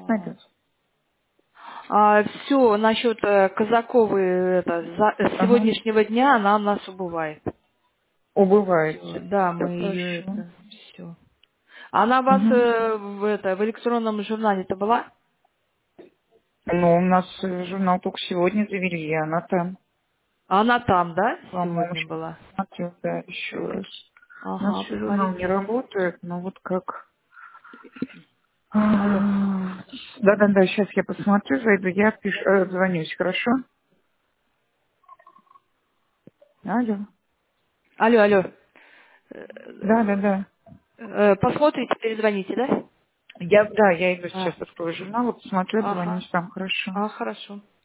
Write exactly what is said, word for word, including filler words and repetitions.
найдет. А, все, насчет э, Казаковой, это, за- с Ага. сегодняшнего дня она у нас убывает. Все, Убываете. да, Все мы ее хорошо. это, все. Она у вас Угу. э, в, это, в электронном журнале-то была? Ну, у нас э, журнал только сегодня завели, и она там. А она там, да, По-моему, сегодня сейчас была? посмотрю, да, еще раз. У нас Ага, еще журнал не посмотрите. работает, но вот как... Алло. Да-да-да, сейчас я посмотрю, зайду, я пишу, э, звонюсь, хорошо? Алло. Алло, алло. Э, Да-да-да. э, Посмотрите, перезвоните, да? Я, да, я иду А, сейчас открою журнал, вот посмотрю, ага. звонюсь там, хорошо. А, хорошо.